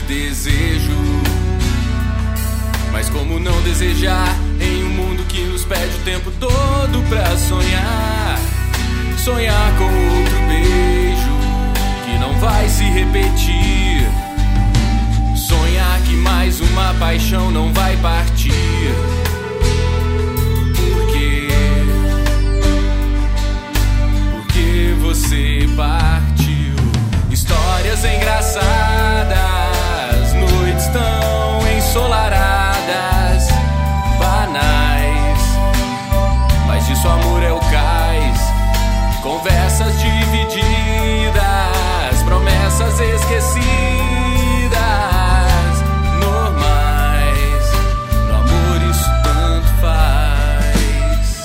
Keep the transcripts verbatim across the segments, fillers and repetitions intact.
desejo. Mas como não desejar em um mundo que nos pede o tempo todo pra sonhar? Sonhar com outro beijo que não vai se repetir. Sonhar que mais uma paixão não vai partir. Por quê? Porque você partiu. Histórias engraçadas, noites tão ensolaradas, banais, mas disso amor é o cais. Conversas divididas, promessas esquecidas, normais. No amor isso tanto faz.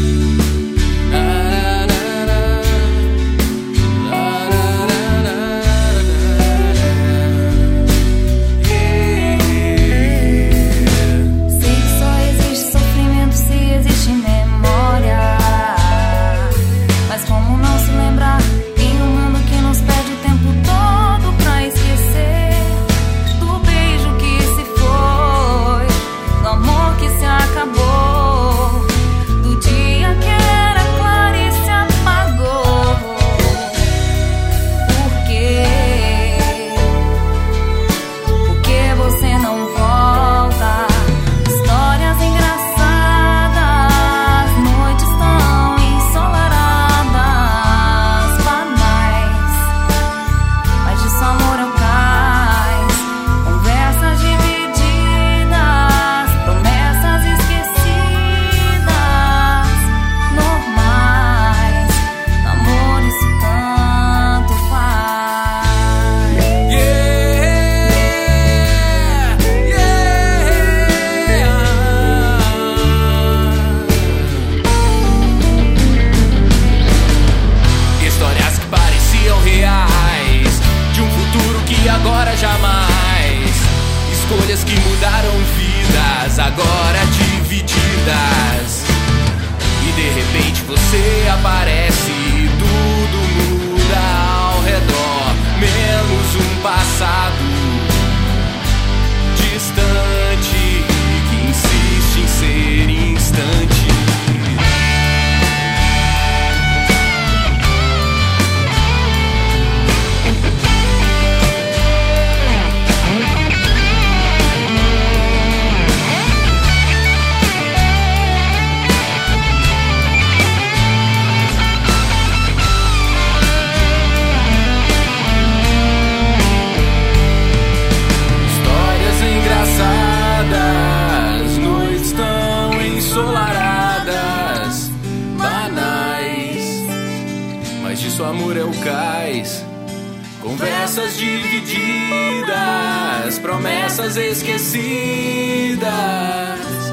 Sei que só existe sofrimento se existe memória. Mas como não se lembrar em um mundo que nos pede o tempo todo pra esquecer do beijo que se foi, do amor que se acabou, do dia que era claro e se apagou. Por quê? Por que você não volta? Histórias engraçadas, noites tão ensolaradas, banais, mas disso amor é o cais. Conversas divididas, promessas esquecidas, normais. No amor isso tanto faz. Yeah, yeah. Histórias que pareciam reais, de um futuro que agora jamais. Escolhas que mudaram vidas, agora divididas. E de repente você aparece e tudo muda ao redor, menos um passado distante que insiste em ser instante. Histórias engraçadas, noites tão ensolaradas, banais, mas disso amor é o cais. Conversas divididas, promessas esquecidas,